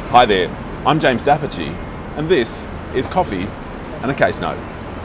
Hi there, I'm James Dapperchi, and this is Coffee and a Case Note.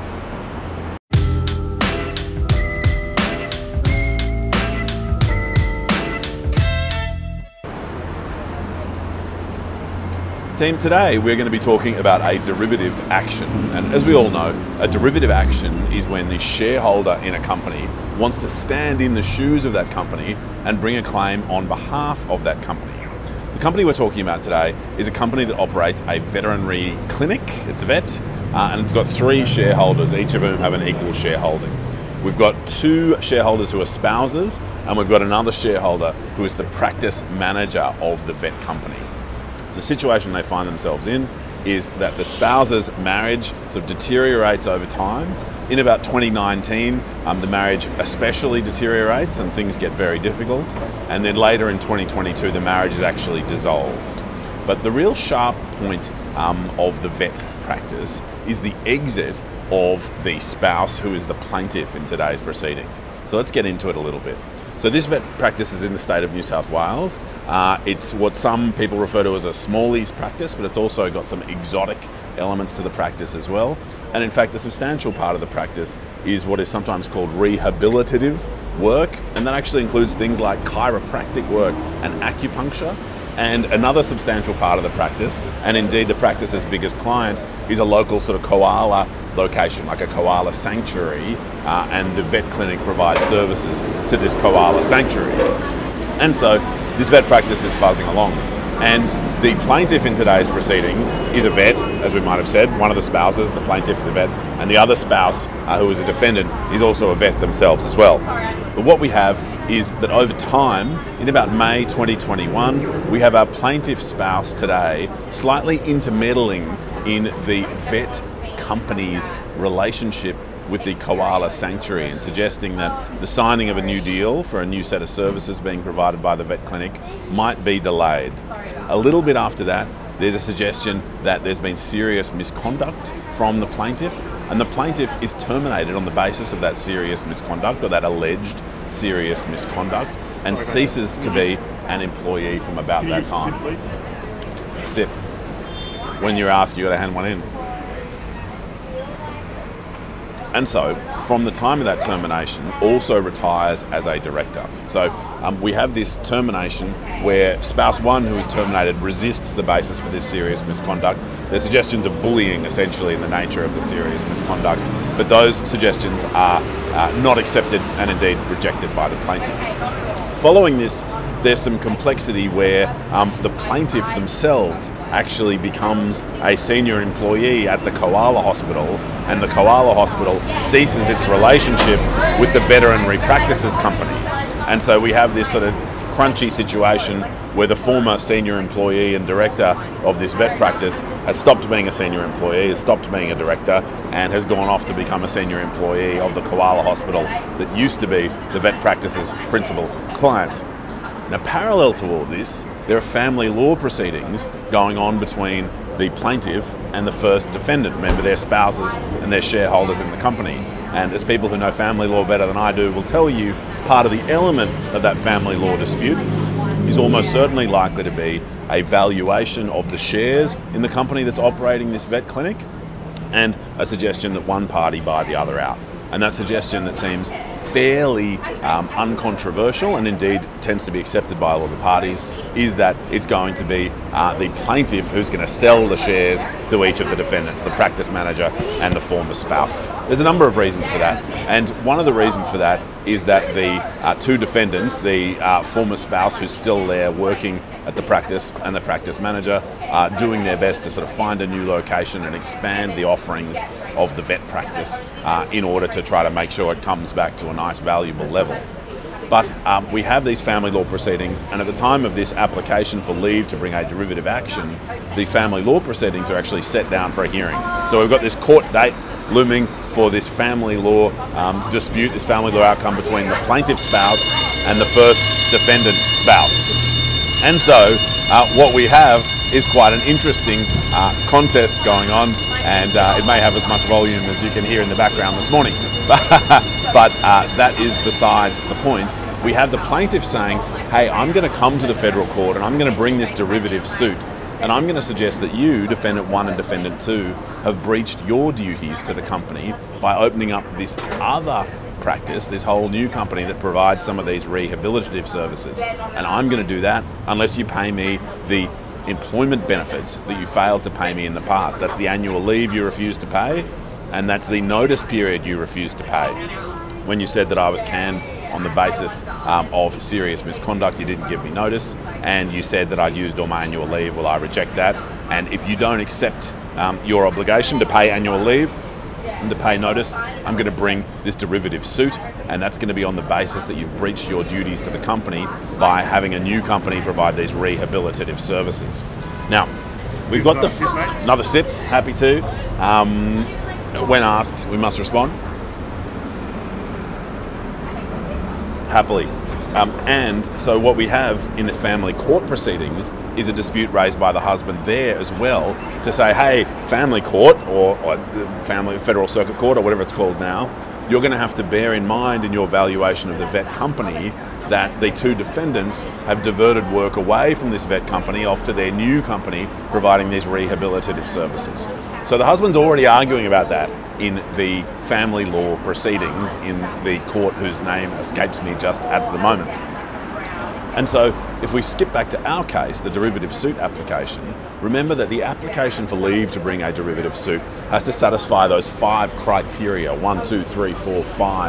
Team, today we're going to be talking about a derivative action. And as we all know, a derivative action is when the shareholder in a company wants to stand in the shoes of that company and bring a claim on behalf of that company. The company we're talking about today is a company that operates a veterinary clinic. It's a vet, and it's got 3 shareholders, each of whom have an equal shareholding. We've got 2 shareholders who are spouses, and we've got another shareholder who is the practice manager of the vet company. The situation they find themselves in is that the spouses' marriage sort of deteriorates over time. In about 2019, the marriage especially deteriorates and things get very difficult. And then later in 2022, the marriage is actually dissolved. But the real sharp point of the vet practice is the exit of the spouse who is the plaintiff in today's proceedings. So let's get into it a little bit. So this vet practice is in the state of New South Wales. It's what some people refer to as a smallies practice, but it's also got some exotic elements to the practice as well. And in fact, a substantial part of the practice is what is sometimes called rehabilitative work, and that actually includes things like chiropractic work and acupuncture. And another substantial part of the practice, and indeed the practice's biggest client, is a local sort of koala location, like a koala sanctuary, and the vet clinic provides services to this koala sanctuary. And so this vet practice is buzzing along. And the plaintiff in today's proceedings is a vet, as we might have said. One of the spouses, the plaintiff, is a vet, and the other spouse, who is a defendant, is also a vet themselves as well. But what we have is that over time, in about May 2021, we have our plaintiff spouse today slightly intermeddling in the vet company's relationship with the koala sanctuary and suggesting that the signing of a new deal for a new set of services being provided by the vet clinic might be delayed. A little bit after that, there's a suggestion that there's been serious misconduct from the plaintiff, and the plaintiff is terminated on the basis of that serious misconduct, or that alleged serious misconduct, and ceases to be an employee from about that time. Sip. When you're asked, you got to hand one in. And so, from the time of that termination, also retires as a director. So we have this termination where spouse 1 who is terminated resists the basis for this serious misconduct. There's suggestions of bullying essentially in the nature of the serious misconduct, but those suggestions are not accepted and indeed rejected by the plaintiff. Following this, there's some complexity where the plaintiff themselves actually becomes a senior employee at the koala hospital, and the koala hospital ceases its relationship with the veterinary practices company. And so we have this sort of crunchy situation where the former senior employee and director of this vet practice has stopped being a senior employee, has stopped being a director, and has gone off to become a senior employee of the koala hospital that used to be the vet practice's principal client. Now, parallel to all of this, there are family law proceedings going on between the plaintiff and the first defendant. Remember, they're spouses and they're shareholders in the company. And as people who know family law better than I do will tell you, part of the element of that family law dispute is almost certainly likely to be a valuation of the shares in the company that's operating this vet clinic, and a suggestion that one party buy the other out. And that suggestion that seems fairly uncontroversial and indeed tends to be accepted by all of the parties is that it's going to be the plaintiff who's going to sell the shares to each of the defendants, the practice manager and the former spouse. There's a number of reasons for that, and one of the reasons for that is that the 2 defendants, the former spouse who's still there working at the practice and the practice manager, are doing their best to sort of find a new location and expand the offerings of the vet practice in order to try to make sure it comes back to a nice, valuable level. But we have these family law proceedings, and at the time of this application for leave to bring a derivative action, the family law proceedings are actually set down for a hearing. So we've got this court date looming for this family law dispute, this family law outcome between the plaintiff spouse and the first defendant spouse. And so what we have is quite an interesting contest going on, and it may have as much volume as you can hear in the background this morning. But that is besides the point. We have the plaintiff saying, hey, I'm going to come to the federal court and I'm going to bring this derivative suit And I'm going to suggest that you, Defendant 1 and Defendant 2, have breached your duties to the company by opening up this other practice, this whole new company that provides some of these rehabilitative services. And I'm going to do that unless you pay me the employment benefits that you failed to pay me in the past. That's the annual leave you refused to pay, and that's the notice period you refused to pay. When you said that I was canned on the basis of serious misconduct, you didn't give me notice, and you said that I used all my annual leave. Well, I reject that, and if you don't accept your obligation to pay annual leave and to pay notice, I'm going to bring this derivative suit, and that's going to be on the basis that you've breached your duties to the company by having a new company provide these rehabilitative services. Now, we've got another sip, happy to. When asked, we must respond. Happily. And so what we have in the family court proceedings is a dispute raised by the husband there as well to say, hey, family court or family federal circuit court or whatever it's called now, you're going to have to bear in mind in your valuation of the vet company that the two defendants have diverted work away from this vet company off to their new company providing these rehabilitative services. So the husband's already arguing about that in the family law proceedings in the court whose name escapes me just at the moment. And so if we skip back to our case, the derivative suit application, remember that the application for leave to bring a derivative suit has to satisfy those 5 criteria, 1, 2, 3, 4,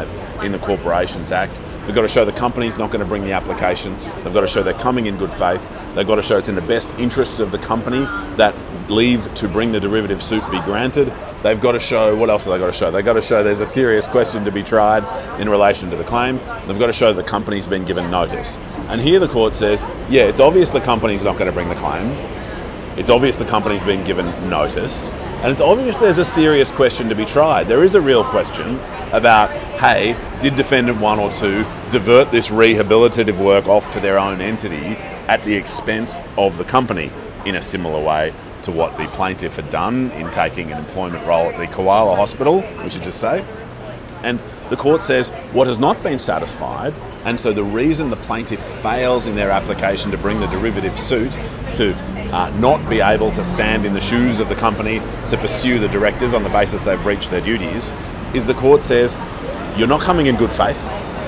5 in the Corporations Act. They've got to show the company's not going to bring the application. They've got to show they're coming in good faith. They've got to show it's in the best interests of the company that leave to bring the derivative suit be granted. They've got to show, what else have they got to show? They've got to show there's a serious question to be tried in relation to the claim. They've got to show the company's been given notice. And here the court says, yeah, it's obvious the company's not going to bring the claim. It's obvious the company's been given notice. And it's obvious there's a serious question to be tried. There is a real question about, hey, did defendant 1 or 2 divert this rehabilitative work off to their own entity at the expense of the company in a similar way to what the plaintiff had done in taking an employment role at the Koala Hospital, we should just say. And the court says what has not been satisfied, and so the reason the plaintiff fails in their application to bring the derivative suit to not be able to stand in the shoes of the company to pursue the directors on the basis they've breached their duties is the court says you're not coming in good faith,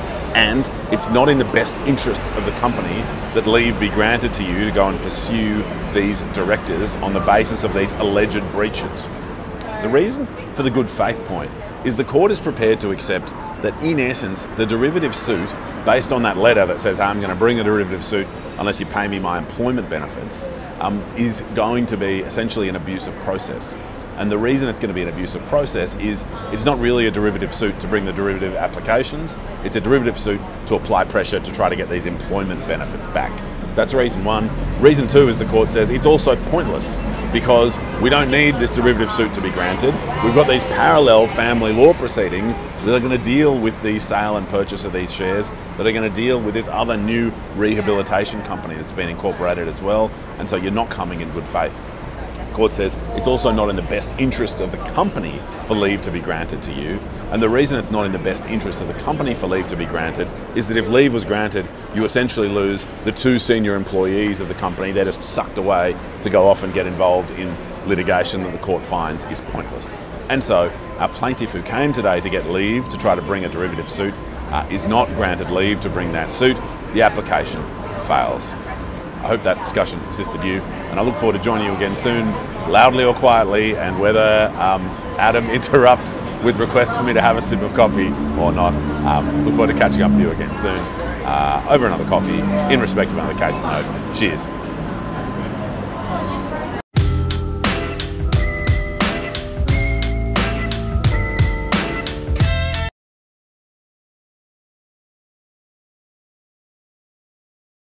and it's not in the best interests of the company that leave be granted to you to go and pursue these directors on the basis of these alleged breaches. The reason for the good faith point is the court is prepared to accept that in essence the derivative suit, based on that letter that says I'm going to bring a derivative suit unless you pay me my employment benefits, is going to be essentially an abusive process. And the reason it's going to be an abusive process is it's not really a derivative suit to bring the derivative applications, it's a derivative suit to apply pressure to try to get these employment benefits back. So that's reason 1. Reason 2 is the court says it's also pointless because we don't need this derivative suit to be granted. We've got these parallel family law proceedings that are going to deal with the sale and purchase of these shares, that are going to deal with this other new rehabilitation company that's been incorporated as well, and so you're not coming in good faith. The court says it's also not in the best interest of the company for leave to be granted to you, and the reason it's not in the best interest of the company for leave to be granted is that if leave was granted, you essentially lose the 2 senior employees of the company. They're just sucked away to go off and get involved in litigation that the court finds is pointless. And so our plaintiff who came today to get leave to try to bring a derivative suit is not granted leave to bring that suit. The application fails. I hope that discussion assisted you, and I look forward to joining you again soon, loudly or quietly, and whether Adam interrupts with requests for me to have a sip of coffee or not. Look forward to catching up with you again soon over another coffee in respect of another case note. Cheers.